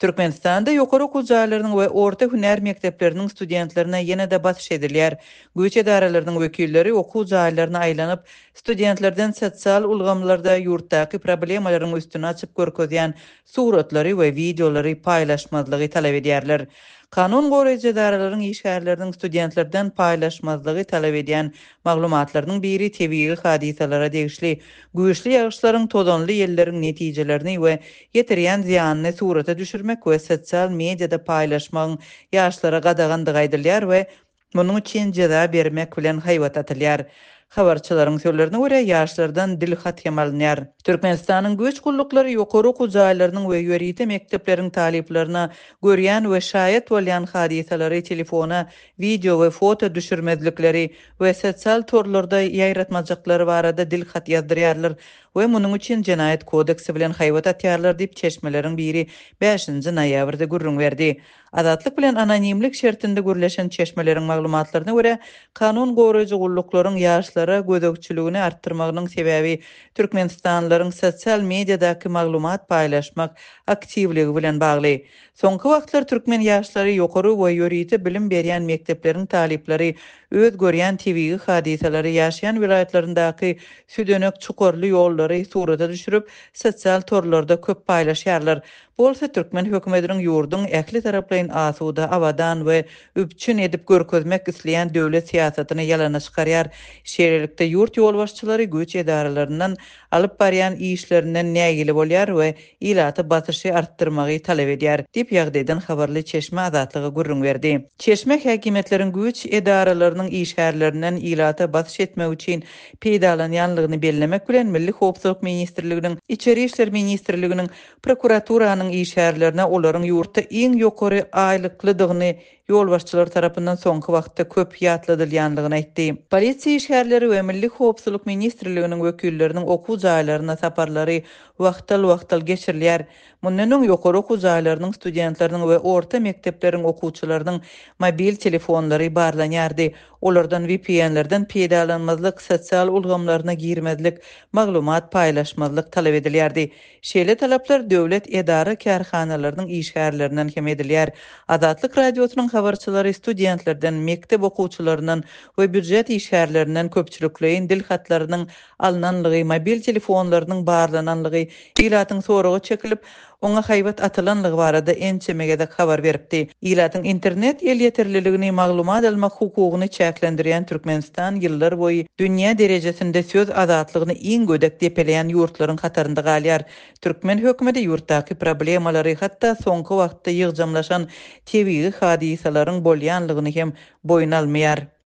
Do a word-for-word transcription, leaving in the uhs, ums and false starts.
Türkmenistanda ýokary okuw jaýlarynyň we orta hünär mekdepleriniň studentlerine ýene de batyş edilýär. Güýç edaralarynyň wekilleri okuw jaýlaryna aýlanyp, studentlerden sosial ulgamlarda ýurtdaky problemalaryň üstüne açyp görkezýän suratlary we videolary paýlaşmazlygy talap edýärler. Kanun goraýjy edaralaryň işgärleriniň studentlerden paýlaşmazlygy talap edýän maglumatlarynyň biri tebii hadisalara degişli güýçli ýagyşlaryň tozanly ýelleriň netijelerini we ýetirýän ziýanyny surata düşürmek we sosial mediada paýlaşmagyň ýaşlara gadagandygy aýdylýar we munyň üçin jeza bermek bilen haýbat atylýar. Habarçylaryň sözlerine görä ýaşlardan dil hat ýamalynýar. Türkmenistanyň göç gullukları ýokary okuw jaýlarynyň we ýörite mekdepleriniň taliplerine görýän we şaýat bolýan hadisalary telefona, video we foto düşürmezlikleri we sosial torlarda ýaýratmajaklary barada dil hat ýazdyrýarlar we munyň üçin Jenaýat kodeksi bilen haýbat atýarlar diýip çeşmeleriň biri beşinji noýabrda gürrüň berdi. Azatlyk bilen anonimlik şertinde gürleşen çeşmeleriň maglumatlaryna görä, kanun goraýjy gulluklaryň ýaşlara gödökçüligini artdyrmagynyň sebäbi Türkmenistanlylaryň sosial mediadaky maglumat paýlaşmak aktivligi bilen bagly. Soňky wagtlar türkmen ýaşlary ýokary we ýörite bilim berýän mekdepleriň talipleri öz görýän tebii hadisalary ýaşaýan vilayatlaryndaky südenek çukurly ýollary surata düşürüp sosial torlarda köp paýlaşýarlar. Bolsa türkmen hökümetiniň ýurdun ähli taraplaryň asuda awadan we üpçün edip görkezmek isleýän döwlet siýasatyny ýalana çykarýar. Şeýlelikde ýurt ýolbaşçylary güýç edaralarynyň alyp barýan işlerinden nägili bolýar we ilaty batyşy artdyrmagy talap edýär diýip ýagdaýdan habarly Çeşme Azatlygy gürrüň berdi. Çeşme häkimetleriň güýç edaralarynyň işgärlerinden ilata batyş etmek üçin peýdalanýanlygyny bellemek bilen Milli Howpsuzlyk Ministrliginiň, İçeri işler Ministrliginiň, prokuraturynyň işgärlerine olaryň ýurtda iň ýokary aýlyklydygyny ýolbaşçylar tarapyndan soňky wagtda köp ýatladylýanlygyny aýtdy. Polisiýa işgärleri we Milli Howpsuzlyk Ministrliginiň wekilleriniň okuw jaýlaryna saparlary wagtal-wagtal geçirilýär. Mundan öň ýokary okuw jaýlarynyň studentleriniň we orta mekdepleriň okuwçylarynyň mobil telefonlary barlanýardy. Olardan V P N'lerden peýdalanmazlyk, sosial ulgamlaryna girmezlik, maglumat paýlaşmazlyk talap edilýärdi. Şeýle talaplar döwlet edara kärhanalarynyň işgärlerinden hem edilýär. Azatlyk radiosynyň habarçylary studentlerden, mektep okuwçylaryndan we büdjet işgärlerinden köpçülikleýin dil hatlarynyň alynanlygy, mobil telefonlarynyň barlananlygy ilatyň soragy çekilip oňa haýbat atylanlygy barada ençemegede habar beripdi. Ilatyň internet el ýetirliligini maglumat almak hukugyny çäklendirýän Türkmenistan ýyllar boýy dünýä derejesinde söz azatlygyny iň gödek depeleýän ýurtlaryň hatarynda galýar. Türkmen hökümeti ýurtdaky problemalary hatda soňky wagtda ýygjamlaşan tebii hadisalaryň bolýanlygyny hem boýun almaýar.